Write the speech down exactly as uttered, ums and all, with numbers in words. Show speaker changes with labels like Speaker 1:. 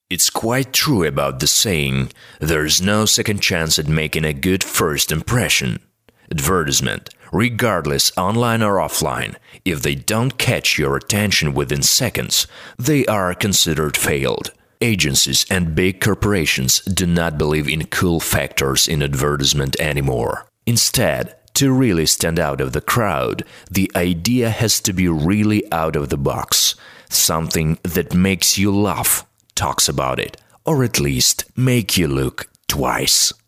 Speaker 1: It's quite true about the saying, there's no second chance at making a good first impression. Advertisement, regardless online or offline, if they don't catch your attention within seconds, they are considered failed. Agencies and big corporations do not believe in cool factors in advertisement anymore. Instead, to really stand out of the crowd, the idea has to be really out of the box. Something that makes you laugh, talks about it, or at least make you look twice.